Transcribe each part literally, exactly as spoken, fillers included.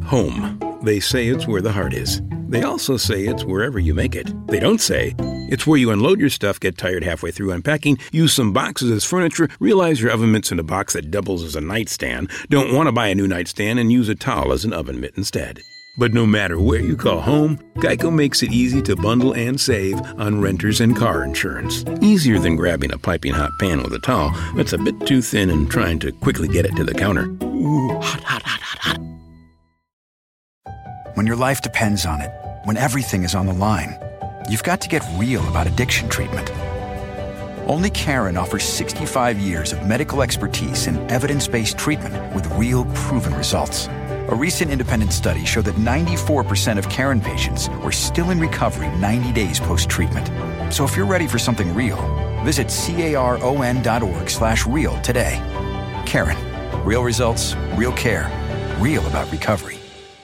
Home. They say it's where the heart is. They also say it's wherever you make it. They don't say it's where you unload your stuff, get tired halfway through unpacking, use some boxes as furniture, realize your oven mitt's in a box that doubles as a nightstand, don't want to buy a new nightstand, and use a towel as an oven mitt instead. But no matter where you call home, Geico makes it easy to bundle and save on renters and car insurance. Easier than grabbing a piping hot pan with a towel that's a bit too thin and trying to quickly get it to the counter. Ooh, hot, hot, hot, hot, hot. When your life depends on it, when everything is on the line, you've got to get real about addiction treatment. Only Caron offers sixty-five years of medical expertise in evidence-based treatment with real proven results. A recent independent study showed that ninety-four percent of Caron patients were still in recovery ninety days post-treatment. So if you're ready for something real, visit caron.org slash real today. Caron. Real results, real care, real about recovery.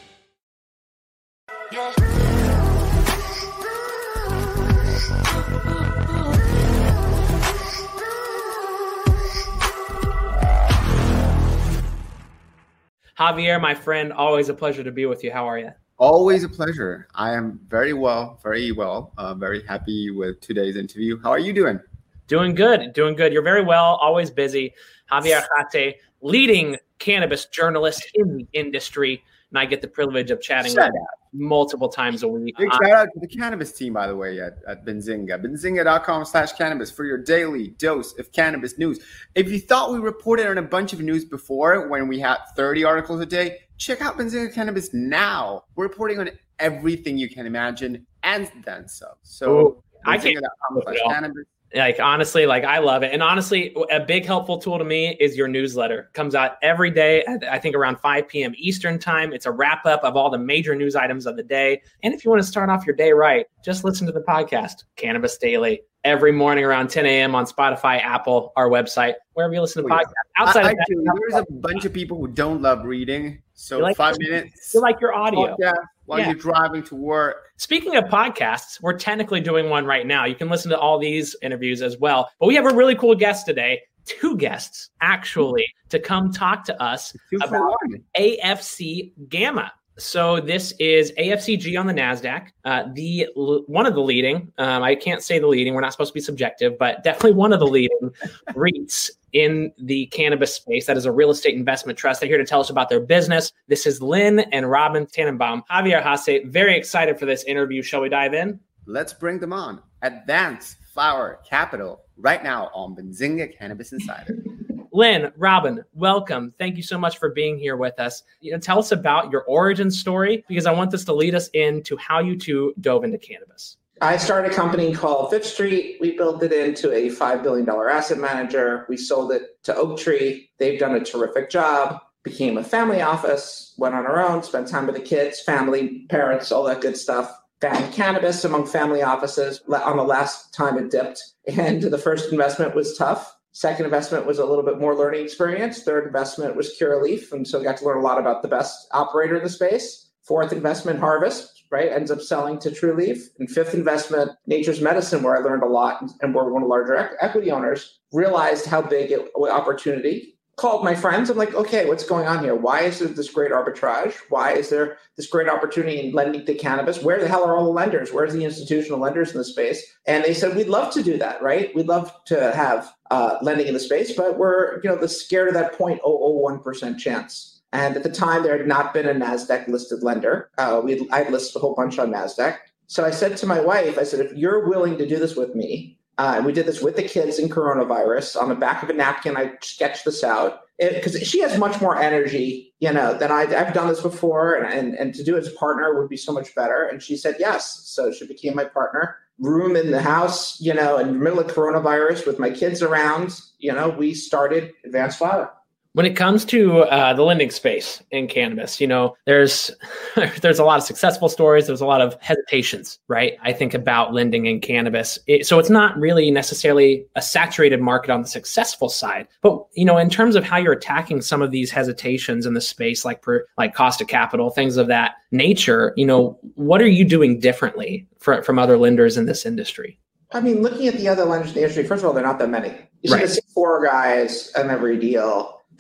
Javier, my friend, always a pleasure to be with you. How are you? Always a pleasure. I am very well, very well. Uh, very happy with today's interview. How are you doing? Doing good, doing good. You're very well, always busy. Javier Arrate, leading cannabis journalist in the industry, and I get the privilege of chatting with him multiple times a week. Big shout out to the cannabis team, by the way, at, at Benzinga. Benzinga.com slash cannabis for your daily dose of cannabis news. If you thought we reported on a bunch of news before when we had thirty articles a day, check out Benzinga Cannabis now. We're reporting on everything you can imagine and then some. So Ooh, I can't slash cannabis. Like, honestly, like I love it. And honestly, a big helpful tool to me is your newsletter. Comes out every day, at, I think around five p.m. Eastern time. It's a wrap up of all the major news items of the day. And if you want to start off your day right, just listen to the podcast, Cannabis Daily, every morning around ten a.m. on Spotify, Apple, our website, wherever you listen to oh, podcasts. Yeah. Outside I, of I that, do. There's a bunch of people who don't love reading. So like five your, minutes. You like your audio. Podcast while yeah. you're driving to work. Speaking of podcasts, we're technically doing one right now. You can listen to all these interviews as well. But we have a really cool guest today, two guests actually, to come talk to us Two about A F C Gamma. So this is A F C G on the NASDAQ, uh, the one of the leading, um, I can't say the leading, we're not supposed to be subjective, but definitely one of the leading REITs in the cannabis space. That is a real estate investment trust. They're here to tell us about their business. This is Lynn and Robin Tannenbaum. Javier Arrate, very excited for this interview. Shall we dive in? Let's bring them on. Advance Flower Capital right now on Benzinga Cannabis Insider. Lynn, Robin, welcome. Thank you so much for being here with us. You know, tell us about your origin story, because I want this to lead us into how you two dove into cannabis. I started a company called Fifth Street. We built it into a five billion dollars asset manager. We sold it to Oaktree. They've done a terrific job. Became a family office, went on our own, spent time with the kids, family, parents, all that good stuff. Found cannabis among family offices on the last time it dipped. And the first investment was tough. Second investment was a little bit more learning experience. Third investment was Curaleaf. And so I got to learn a lot about the best operator in the space. Fourth investment, Harvest, right? Ends up selling to Trulieve. And fifth investment, Nature's Medicine, where I learned a lot and we're one of the larger equ- equity owners, realized how big it opportunity. Called my friends. I'm like, okay, what's going on here? Why is there this great arbitrage? Why is there this great opportunity in lending to cannabis? Where the hell are all the lenders? Where's the institutional lenders in the space? And they said, we'd love to do that, right? We'd love to have uh, lending in the space, but we're, you know, the scared of that zero point zero zero one percent chance. And at the time, there had not been a NASDAQ listed lender. Uh, we I listed a whole bunch on NASDAQ. So I said to my wife, I said, if you're willing to do this with me, Uh, and we did this with the kids in coronavirus. On the back of a napkin, I sketched this out because she has much more energy, you know, than I, I've done this before. And, and, and to do it as a partner would be so much better. And she said yes. So she became my partner. Room in the house, you know, in the middle of coronavirus with my kids around, you know, we started Advanced Flower. When it comes to uh, the lending space in cannabis, you know, there's there's a lot of successful stories. There's a lot of hesitations, right? I think about lending in cannabis. It, so it's not really necessarily a saturated market on the successful side. But, you know, in terms of how you're attacking some of these hesitations in the space, like per, like cost of capital, things of that nature, you know, what are you doing differently for, from other lenders in this industry? I mean, looking at the other lenders in the industry, first of all, they're not that many. You see right. the four guys on every deal.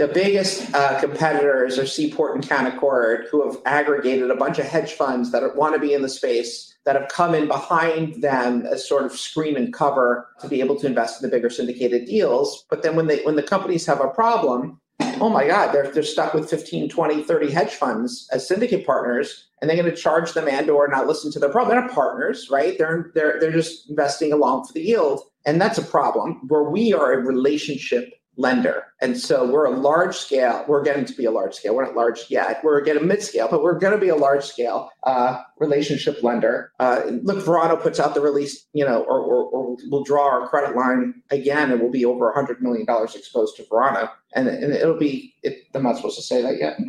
the biggest uh, competitors are Seaport and Canaccord, who have aggregated a bunch of hedge funds that want to be in the space, that have come in behind them as sort of screen and cover to be able to invest in the bigger syndicated deals. But then when they when the companies have a problem, oh my God, they're they're stuck with fifteen, twenty, thirty hedge funds as syndicate partners, and they're going to charge them and or not listen to their problem. They're not partners, right? They're they're they're just investing along for the yield. And that's a problem where we are a relationship lender. And so we're a large scale, we're getting to be a large scale. We're not large yet. We're getting mid scale, but we're going to be a large scale uh, relationship lender. Uh, look, Verano puts out the release, you know, or, or, or we'll draw our credit line again, and we'll be over one hundred million dollars exposed to Verano. And, and it'll be, it, I'm not supposed to say that yet.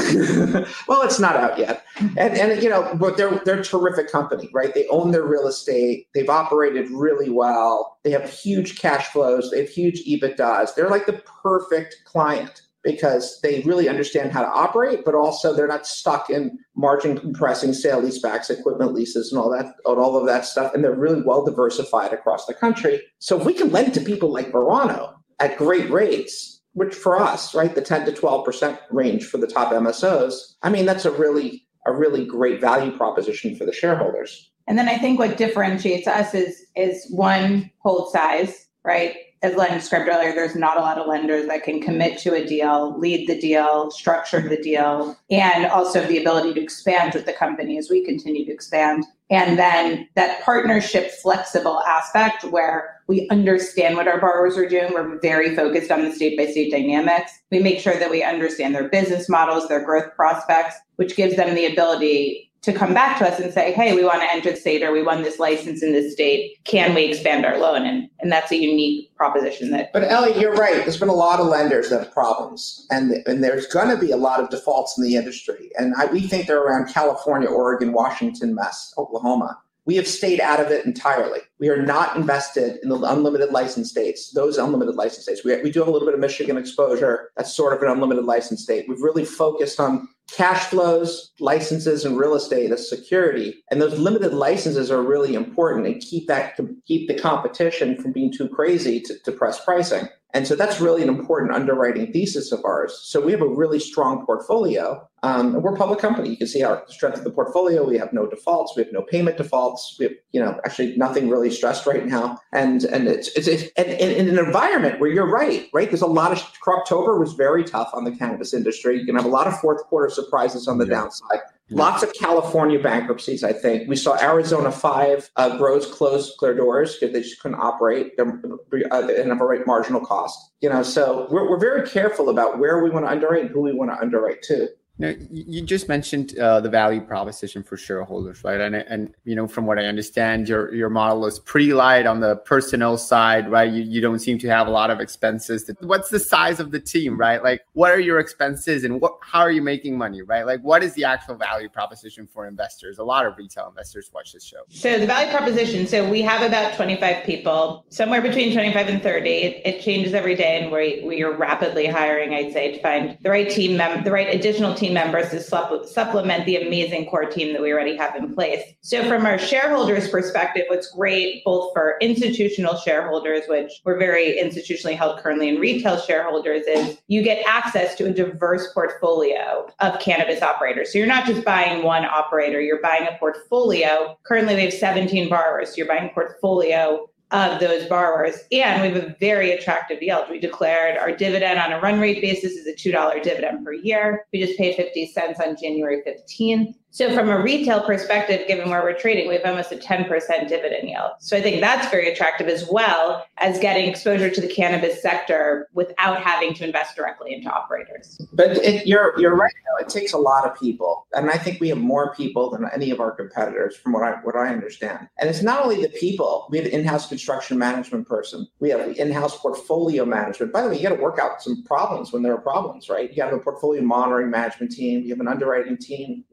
Well, it's not out yet. And, and you know, but they're, they're a terrific company, right? They own their real estate. They've operated really well. They have huge cash flows. They have huge EBITDAs. They're like the perfect client because they really understand how to operate, but also they're not stuck in margin compressing sale leasebacks, equipment leases, and all that, and all of that stuff. And they're really well diversified across the country. So if we can lend to people like Verano at great rates, which for us, right, the ten to twelve percent range for the top M S Os, I mean, that's a really, a really great value proposition for the shareholders. And then I think what differentiates us is, is one, hold size, right? As Len described earlier, there's not a lot of lenders that can commit to a deal, lead the deal, structure the deal, and also the ability to expand with the company as we continue to expand. And then that partnership flexible aspect where we understand what our borrowers are doing. We're very focused on the state-by-state dynamics. We make sure that we understand their business models, their growth prospects, which gives them the ability to come back to us and say, hey, we want to enter the state, or we won this license in this state. Can we expand our loan? And, and that's a unique proposition. That. But Ellie, you're right. There's been a lot of lenders that have problems, and, and there's going to be a lot of defaults in the industry. And I, we think they're around California, Oregon, Washington mess, Oklahoma. We have stayed out of it entirely. We are not invested in the unlimited license states, those unlimited license states. We, we do have a little bit of Michigan exposure. That's sort of an unlimited license state. We've really focused on cash flows, licenses, and real estate as security. And those limited licenses are really important and keep that keep the competition from being too crazy to, to press pricing. And so that's really an important underwriting thesis of ours. So we have a really strong portfolio. Um, and we're a public company. You can see our strength of the portfolio. We have no defaults. We have no payment defaults. We have, you know, actually nothing really stressed right now. And and it's it's, it's and, and in an environment where you're right, right? There's a lot of October was very tough on the cannabis industry. You can have a lot of fourth quarter surprises on the yeah. downside. Yeah. Lots of California bankruptcies, I think. We saw Arizona five uh, grows close their doors because they just couldn't operate. They're, uh, they didn't have a right marginal cost. You know, so we're we're very careful about where we want to underwrite and who we want to underwrite to. You know, you just mentioned uh, the value proposition for shareholders, right? And and you know, from what I understand, your your model is pretty light on the personnel side, right? You you don't seem to have a lot of expenses. What's the size of the team, right? Like, what are your expenses, and what how are you making money, right? Like, what is the actual value proposition for investors? A lot of retail investors watch this show. So the value proposition. So we have about twenty-five people, somewhere between twenty-five and thirty. It, it changes every day, and we we are rapidly hiring. I'd say to find the right team mem- the right additional team. members to supplement the amazing core team that we already have in place. So from our shareholders' perspective, what's great both for institutional shareholders, which we're very institutionally held currently, and retail shareholders, is you get access to a diverse portfolio of cannabis operators. So you're not just buying one operator, you're buying a portfolio. Currently, we have seventeen borrowers. So you're buying a portfolio of those borrowers. And we have a very attractive yield. We declared our dividend on a run rate basis is a two dollars dividend per year. We just paid fifty cents on January fifteenth. So from a retail perspective, given where we're trading, we have almost a ten percent dividend yield. So I think that's very attractive, as well as getting exposure to the cannabis sector without having to invest directly into operators. But it, you're you're right. It takes a lot of people. And I think we have more people than any of our competitors, from what I what I understand. And it's not only the people. We have an in-house construction management person. We have in-house portfolio management. By the way, you got to work out some problems when there are problems, right? You have a portfolio monitoring management team. You have an underwriting team. You know, Robin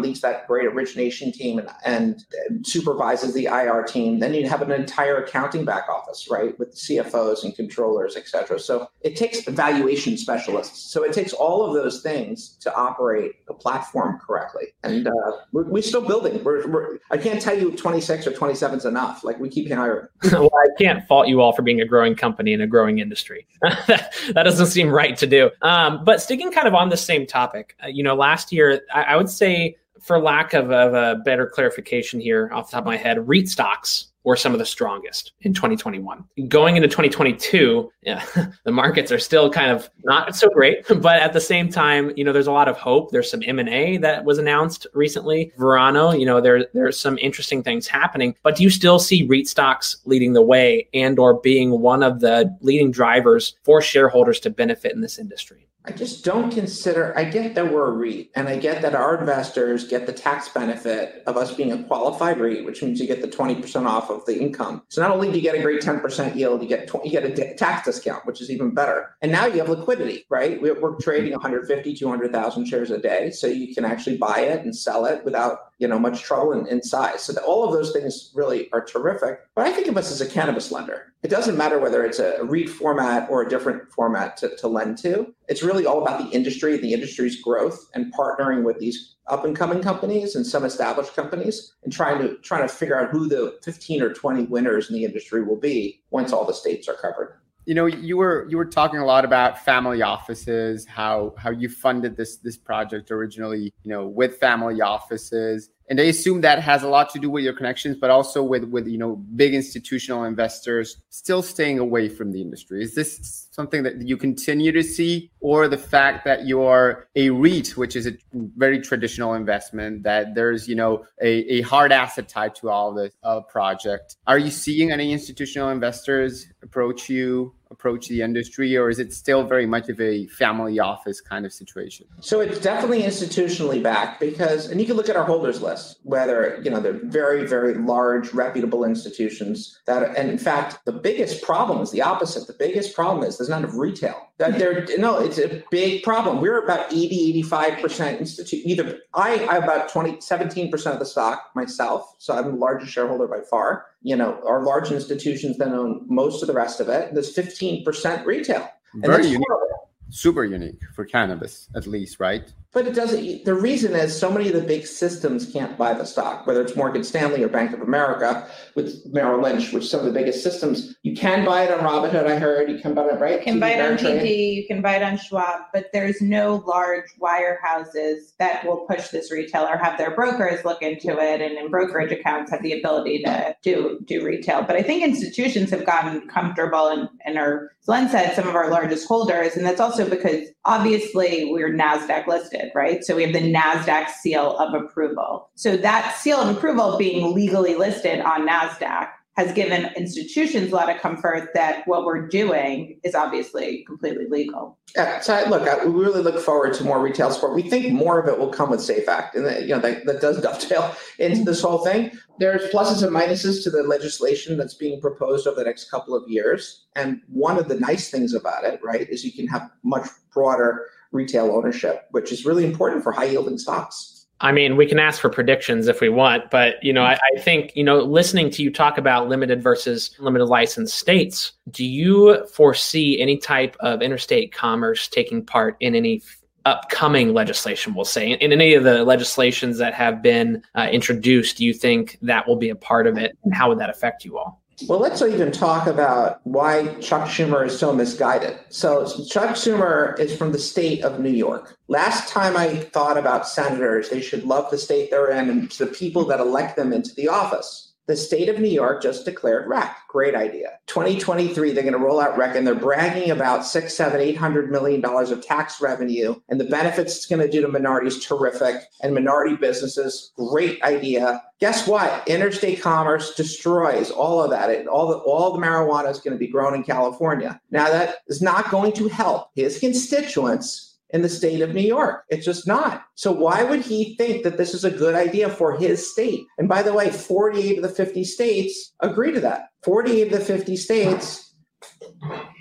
leads that great origination team and, and supervises the I R team. Then you have an entire accounting back office, right, with C F Os and controllers, et cetera. So it takes valuation specialists. So it takes all of those things to operate the platform correctly. And uh, we're, we're still building. We're, we're, I can't tell you twenty-six or twenty-seven is enough. Like, we keep hiring. Well, I can't fault you all for being a growing company in a growing industry. that, that doesn't seem right to do. Um, but sticking kind of on the same topic, uh, you know, last year, I, I would say, for lack of, of a better clarification here off the top of my head, REIT stocks were some of the strongest in twenty twenty-one. Going into twenty twenty-two, yeah, the markets are still kind of not so great, but at the same time, you know, there's a lot of hope. There's some M and A that was announced recently. Verano, you know, there there's some interesting things happening, but do you still see REIT stocks leading the way and or being one of the leading drivers for shareholders to benefit in this industry? I just don't consider, I get that we're a REIT, and I get that our investors get the tax benefit of us being a qualified REIT, which means you get the twenty percent off of the income. So not only do you get a great ten percent yield, you get you get a d- tax discount, which is even better. And now you have liquidity, right? We're, we're trading one hundred fifty, two hundred thousand shares a day. So you can actually buy it and sell it without, you know, much trouble in, in size. So that all of those things really are terrific. But I think of us as a cannabis lender. It doesn't matter whether it's a REIT format or a different format to, to lend to. It's really all about the industry, the industry's growth, and partnering with these up and coming companies and some established companies, and trying to trying to figure out who the fifteen or twenty winners in the industry will be once all the states are covered. You know, you were you were talking a lot about family offices, how how you funded this this project originally, you know, with family offices. And I assume that has a lot to do with your connections, but also with, with, you know, big institutional investors still staying away from the industry. Is this something that you continue to see, or the fact that you're a REIT, which is a very traditional investment, that there's, you know, a, a hard asset tied to all this uh, project? Are you seeing any institutional investors approach you, approach the industry, or is it still very much of a family office kind of situation? So it's definitely institutionally backed, because, and you can look at our holders list, whether, you know, they're very, very large, reputable institutions that, and in fact, the biggest problem is the opposite. The biggest problem is there's not enough retail. That there, no, it's a big problem. We're about eighty, eighty-five percent institute. Either I, I have about twenty, seventeen percent of the stock myself. So I'm the largest shareholder by far. You know, our large institutions then own most of the rest of it. There's fifteen percent retail. And Very that's unique. horrible. Super unique for cannabis, at least, right? But it doesn't. The reason is so many of the big systems can't buy the stock, whether it's Morgan Stanley or Bank of America with Merrill Lynch, which some of the biggest systems. You can buy it on Robinhood, I heard. You can buy it, right? You can buy it on T D, you can buy it on Schwab, but there's no large wirehouses that will push this retail or have their brokers look into it, and in brokerage accounts have the ability to do do retail. But I think institutions have gotten comfortable and, and are, as Len said, some of our largest holders, and that's also because obviously we're NASDAQ listed, right? So we have the NASDAQ seal of approval. So that seal of approval being legally listed on NASDAQ has given institutions a lot of comfort that what we're doing is obviously completely legal. Yeah, so I, look, I, we really look forward to more retail support. We think more of it will come with SAFE Act, and that, you know, that, that does dovetail into this whole thing. There's pluses and minuses to the legislation that's being proposed over the next couple of years. And one of the nice things about it, right, is you can have much broader retail ownership, which is really important for high yielding stocks. I mean, we can ask for predictions if we want, but, you know, I, I think, you know, listening to you talk about limited versus limited license states, do you foresee any type of interstate commerce taking part in any upcoming legislation, we'll say, in any of the legislations that have been uh, introduced? Do you think that will be a part of it, and how would that affect you all? Well, let's even talk about why Chuck Schumer is so misguided. So Chuck Schumer is from the state of New York. Last time I thought about senators, they should love the state they're in and the people that elect them into the office. The state of New York just declared R E C. Great idea. twenty twenty-three, they're going to roll out R E C, and they're bragging about six, seven, eight hundred million dollars of tax revenue, and the benefits it's going to do to minorities, terrific, and minority businesses, great idea. Guess what? Interstate commerce destroys all of that. It, all the all the marijuana is going to be grown in California. Now, that is not going to help his constituents in the state of New York. It's just not. So why would he think that this is a good idea for his state? And by the way, forty-eight of the fifty states agree to that. forty-eight of the fifty states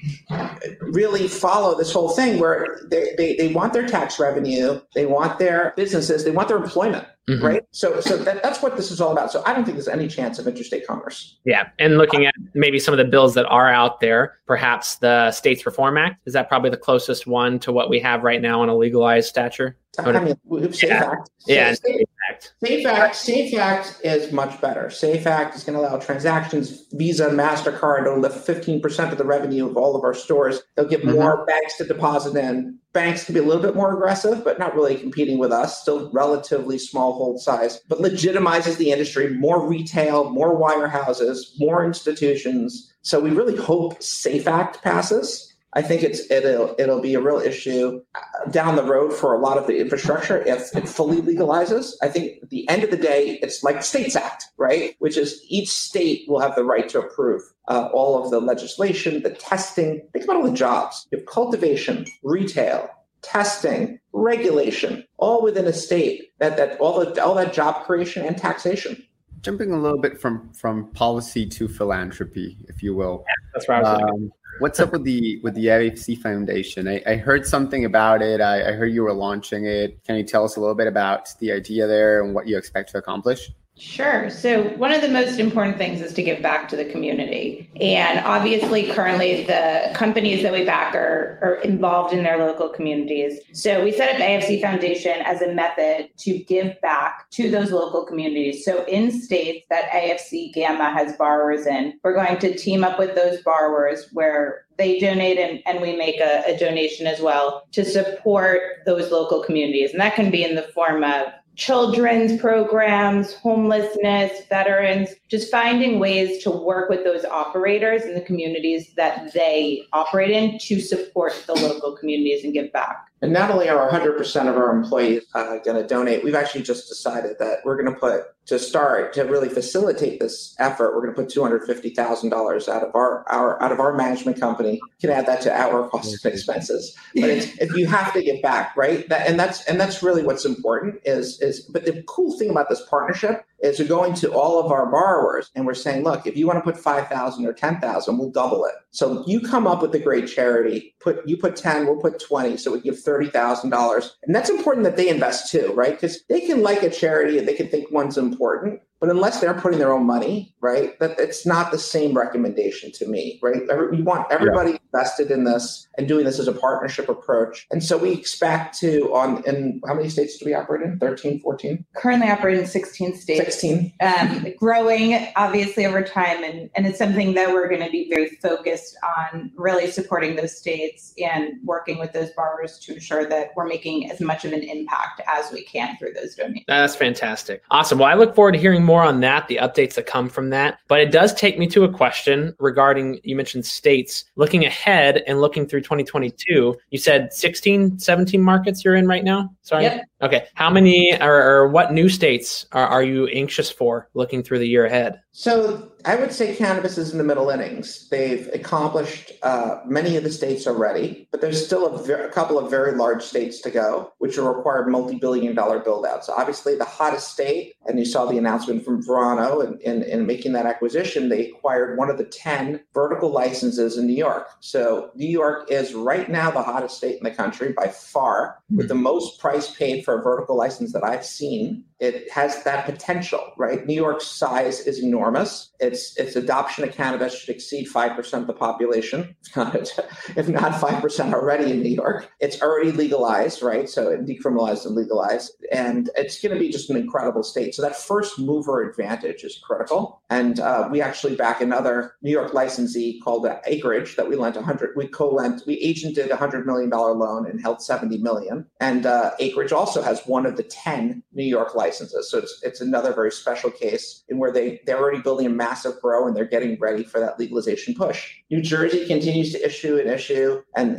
really follow this whole thing where they, they, they want their tax revenue, they want their businesses, they want their employment. Mm-hmm. Right. So so that, that's what this is all about. So I don't think there's any chance of interstate commerce. Yeah. And looking at maybe some of the bills that are out there, perhaps the States Reform Act, is that probably the closest one to what we have right now on a legalized stature? I mean, SAFE yeah. Act. Yeah. SAFE Act. SAFE Act. SAFE Act is much better. SAFE Act is going to allow transactions, Visa, MasterCard. It'll lift fifteen percent of the revenue of all of our stores. They'll give mm-hmm. more banks to deposit in. Banks can be a little bit more aggressive, but not really competing with us. Still relatively small hold size, but legitimizes the industry. More retail, more wirehouses, more institutions. So we really hope SAFE Act passes. I think it's it'll it'll be a real issue down the road for a lot of the infrastructure if it fully legalizes. I think at the end of the day, it's like States Act, right? Which is each state will have the right to approve uh, all of the legislation, the testing. Think about all the jobs. You have cultivation, retail, testing, regulation, all within a state. That that all the all that job creation and taxation. Jumping a little bit from from policy to philanthropy, if you will. Yeah, that's right. Um, what's up with the with the A F C Foundation? I, I heard something about it. I, I heard you were launching it. Can you tell us a little bit about the idea there and what you expect to accomplish? Sure. So one of the most important things is to give back to the community. And obviously, currently, the companies that we back are, are involved in their local communities. So we set up A F C Foundation as a method to give back to those local communities. So in states that A F C Gamma has borrowers in, we're going to team up with those borrowers where they donate and, and we make a, a donation as well to support those local communities. And that can be in the form of children's programs, homelessness, veterans, just finding ways to work with those operators in the communities that they operate in to support the local communities and give back. And not only are one hundred percent of our employees uh, going to donate, we've actually just decided that we're going to put, to start, to really facilitate this effort, we're going to put two hundred fifty thousand dollars out of our, our out of our management company. You can add that to our costs and expenses. But it's, if you have to give back, right? That, and that's and that's really what's important is, is, but the cool thing about this partnership is we're going to all of our borrowers and we're saying, look, if you want to put five thousand or ten thousand, we'll double it. So you come up with a great charity, put you put ten, we'll put twenty, so we give thirty thousand dollars. And that's important that they invest too, right? Because they can like a charity and they can think one's important, but unless they're putting their own money, right, that it's not the same recommendation to me, right? Every, we want everybody yeah. invested in this and doing this as a partnership approach. And so we expect to, on in how many states do we operate in? thirteen, fourteen? Currently operate in sixteen states. sixteen. Um, growing, obviously, over time. And, and it's something that we're going to be very focused on, really supporting those states and working with those borrowers to ensure that we're making as much of an impact as we can through those donations. That's fantastic. Awesome. Well, I look forward to hearing more on that, the updates that come from that. But it does take me to a question regarding, you mentioned states. Looking ahead and looking through twenty twenty-two, you said sixteen, seventeen markets you're in right now? Sorry. Yep. Okay. How many or, or what new states are, are you anxious for looking through the year ahead? So I would say cannabis is in the middle innings. They've accomplished uh, many of the states already, but there's still a, ver- a couple of very large states to go, which will require multi-billion dollar build-outs. So obviously the hottest state, and you saw the announcement from Verano in, in, in making that acquisition, they acquired one of the ten vertical licenses in New York. So New York is right now the hottest state in the country by far, mm-hmm. with the most price paid for a vertical license that I've seen. It has that potential, right? New York's size is enormous. Its its adoption of cannabis should exceed five percent of the population, if not five percent already in New York. It's already legalized, right? So it decriminalized and legalized. And it's going to be just an incredible state. So that first mover advantage is critical. And uh, we actually back another New York licensee called uh, Acreage that we lent one hundred, we co-lent, we agented a one hundred million dollars loan and held seventy million dollars. And uh, Acreage also has one of the ten New York licenses. So it's it's another very special case in where they, they're already building a massive grow and they're getting ready for that legalization push. New Jersey continues to issue and issue and, and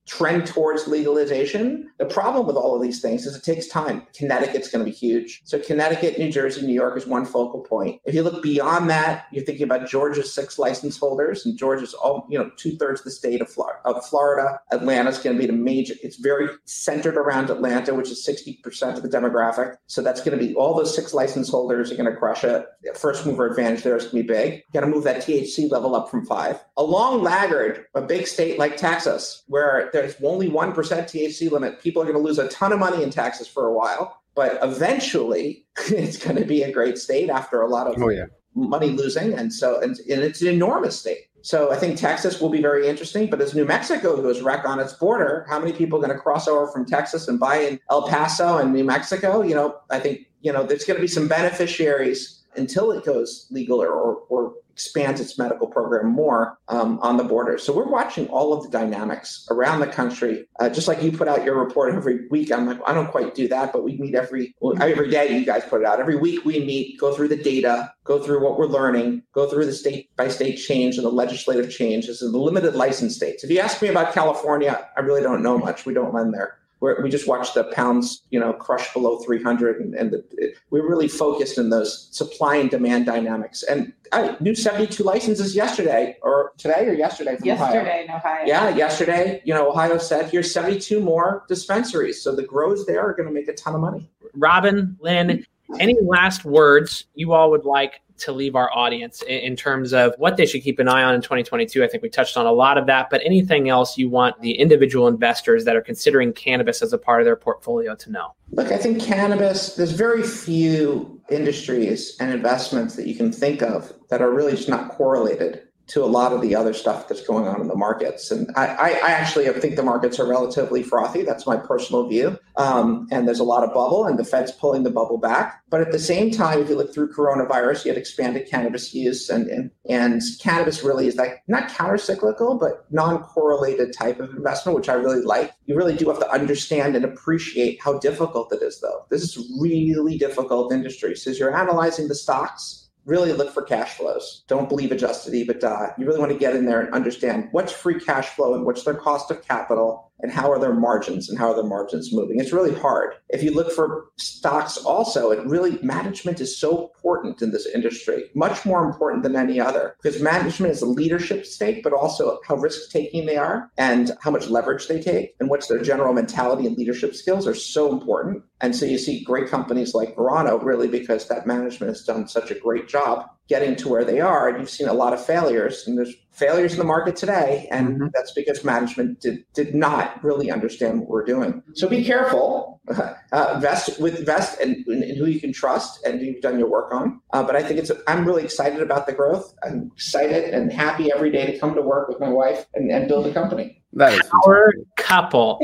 trend towards legalization. The problem with all of these things is it takes time. Connecticut's going to be huge. So Connecticut, New Jersey, New York is one focal point. If you look beyond that, you're thinking about Georgia's six license holders, and Georgia's all, you know, two thirds of the state of Florida. Of Florida. Atlanta's going to be the major. It's very centered around Atlanta, which is sixty percent of the demographic. So that's going to be all those six license holders are going to crush it. First mover advantage there is going to be big. You got to move that T H C level up from five. A long laggard, a big state like Texas, where there's only one percent T H C limit, people are going to lose a ton of money in taxes for a while. But eventually, it's going to be a great state after a lot of oh, yeah. money losing. And so and, and it's an enormous state. So I think Texas will be very interesting. But as New Mexico goes wreck on its border, how many people are going to cross over from Texas and buy in El Paso and New Mexico? You know, I think, you know, there's going to be some beneficiaries until it goes legal or, or, or expands its medical program more um, on the border. So we're watching all of the dynamics around the country. Uh, just like you put out your report every week, I'm like, I don't quite do that, but we meet every every day. You guys put it out every week. We meet, go through the data, go through what we're learning, go through the state by state change and the legislative changes and the limited license states. If you ask me about California, I really don't know much. We don't lend there. We're, we just watched the pounds, you know, crush below three hundred, and, and the, it, we're really focused in those supply and demand dynamics. And I knew seventy-two licenses yesterday, or today, or yesterday from yesterday Ohio. in Ohio. Yeah, yesterday, you know, Ohio said here's seventy-two more dispensaries. So the grows there are going to make a ton of money. Robin, Lynn, any last words you all would like to leave our audience in, in terms of what they should keep an eye on in twenty twenty-two? I think we touched on a lot of that, but anything else you want the individual investors that are considering cannabis as a part of their portfolio to know? Look, I think cannabis, there's very few industries and investments that you can think of that are really just not correlated to a lot of the other stuff that's going on in the markets. And I, I, I actually think the markets are relatively frothy. That's my personal view. Um, and there's a lot of bubble, and the Fed's pulling the bubble back. But at the same time, if you look through coronavirus, you had expanded cannabis use, and and, and cannabis really is like not counter-cyclical, but non-correlated type of investment, which I really like. You really do have to understand and appreciate how difficult it is, though. This is a really difficult industry. So as you're analyzing the stocks, really look for cash flows. Don't believe adjusted EBITDA. You really want to get in there and understand what's free cash flow and what's their cost of capital and how are their margins and how are their margins moving. It's really hard. If you look for stocks also, it really, management is so important in this industry, much more important than any other, because management is a leadership stake, but also how risk-taking they are and how much leverage they take and what's their general mentality and leadership skills are so important. And so you see great companies like Verano really because that management has done such a great job getting to where they are. And you've seen a lot of failures, and there's failures in the market today. And mm-hmm. that's because management did, did not really understand what we're doing. So be careful, uh, invest with invest in, in who you can trust and who you've done your work on. Uh, but I think it's, I'm really excited about the growth. I'm excited and happy every day to come to work with my wife and, and build a company. That is our couple.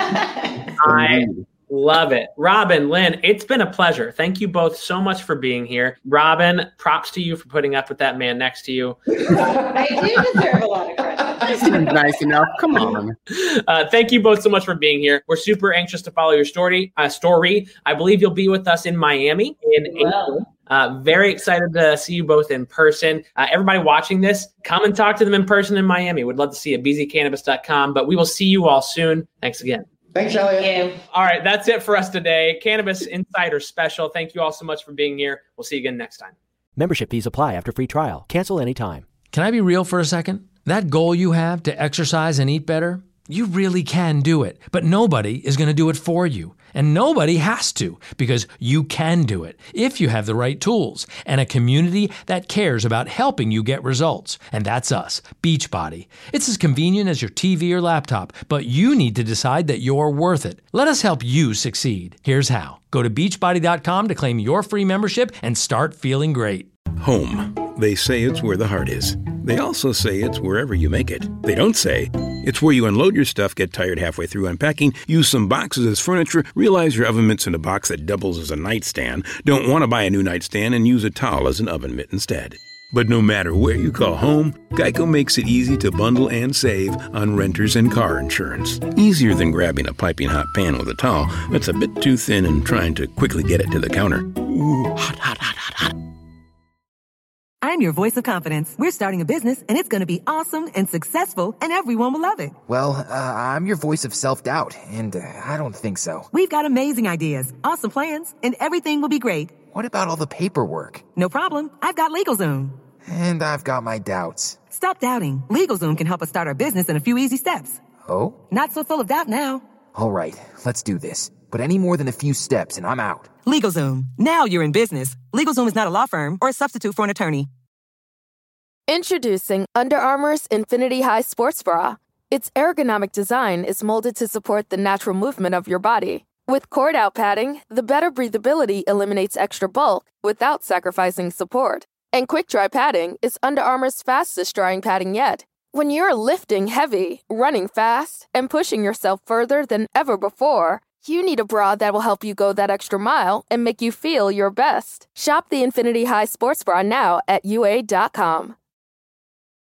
I love it. Robin, Lynn, it's been a pleasure. Thank you both so much for being here. Robin, props to you for putting up with that man next to you. I do deserve a lot of credit. Seems nice enough. Come on. Uh, thank you both so much for being here. We're super anxious to follow your story. Uh, story. I believe you'll be with us in Miami in April. Uh, very excited to see you both in person. Uh, everybody watching this, come and talk to them in person in Miami. We'd love to see you at b z cannabis dot com, but we will see you all soon. Thanks again. Thanks, Elliot. Thank you. All right, that's it for us today. Cannabis Insider Special. Thank you all so much for being here. We'll see you again next time. Membership fees apply after free trial. Cancel anytime. Can I be real for a second? That goal you have to exercise and eat better, you really can do it, but nobody is going to do it for you. And nobody has to, because you can do it if you have the right tools and a community that cares about helping you get results. And that's us, Beachbody. It's as convenient as your T V or laptop, but you need to decide that you're worth it. Let us help you succeed. Here's how. Go to beachbody dot com to claim your free membership and start feeling great. Home. They say it's where the heart is. They also say it's wherever you make it. They don't say it's where you unload your stuff, get tired halfway through unpacking, use some boxes as furniture, realize your oven mitt's in a box that doubles as a nightstand, don't want to buy a new nightstand, and use a towel as an oven mitt instead. But no matter where you call home, Geico makes it easy to bundle and save on renters and car insurance. Easier than grabbing a piping hot pan with a towel that's a bit too thin and trying to quickly get it to the counter. Ooh, hot, hot, hot, hot, hot. I I'm your voice of confidence. We're starting a business, and it's going to be awesome and successful, and everyone will love it. Well, uh, I'm your voice of self-doubt, and uh, I don't think so. We've got amazing ideas, awesome plans, and everything will be great. What about all the paperwork? No problem. I've got LegalZoom. And I've got my doubts. Stop doubting. LegalZoom can help us start our business in a few easy steps. Oh? Not so full of doubt now. All right, let's do this. But any more than a few steps and I'm out. LegalZoom. Now you're in business. LegalZoom is not a law firm or a substitute for an attorney. Introducing Under Armour's Infinity High Sports Bra. Its ergonomic design is molded to support the natural movement of your body. With cord-out padding, the better breathability eliminates extra bulk without sacrificing support. And quick-dry padding is Under Armour's fastest-drying padding yet. When you're lifting heavy, running fast, and pushing yourself further than ever before, you need a bra that will help you go that extra mile and make you feel your best. Shop the Infinity High Sports Bra now at U A dot com.